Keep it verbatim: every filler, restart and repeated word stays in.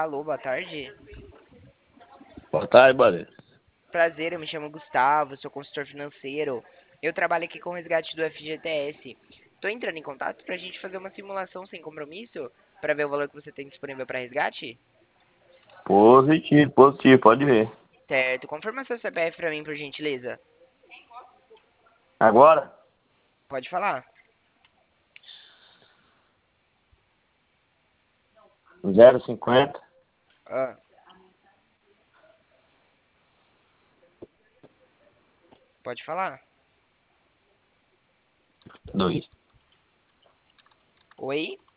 Alô, boa tarde. Boa tarde, Barreto. Prazer, eu me chamo Gustavo, sou consultor financeiro. Eu trabalho aqui com o resgate do F G T S. Tô entrando em contato pra gente fazer uma simulação sem compromisso para ver o valor que você tem disponível para resgate? Positivo, positivo, pode ver. Certo, confirma seu C P F pra mim, por gentileza. Agora? Pode falar. zero cinquenta, Ah, pode falar. dois. Oi?